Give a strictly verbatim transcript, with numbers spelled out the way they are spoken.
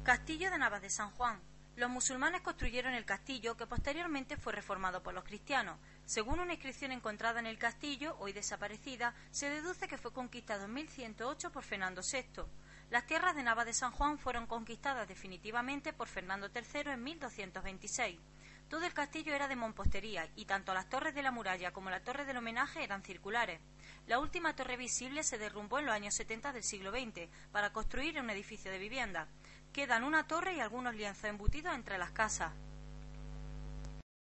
Castillo de Navas de San Juan. Los musulmanes construyeron el castillo, que posteriormente fue reformado por los cristianos. Según una inscripción encontrada en el castillo, hoy desaparecida, se deduce que fue conquistado en mil ciento ocho por Fernando sexto. Las tierras de Navas de San Juan fueron conquistadas definitivamente por Fernando tercero en mil doscientos veintiséis. Todo el castillo era de mampostería y tanto las torres de la muralla como la torre del homenaje eran circulares. La última torre visible se derrumbó en los años setenta del siglo veinte para construir un edificio de vivienda. Quedan una torre y algunos lienzos embutidos entre las casas.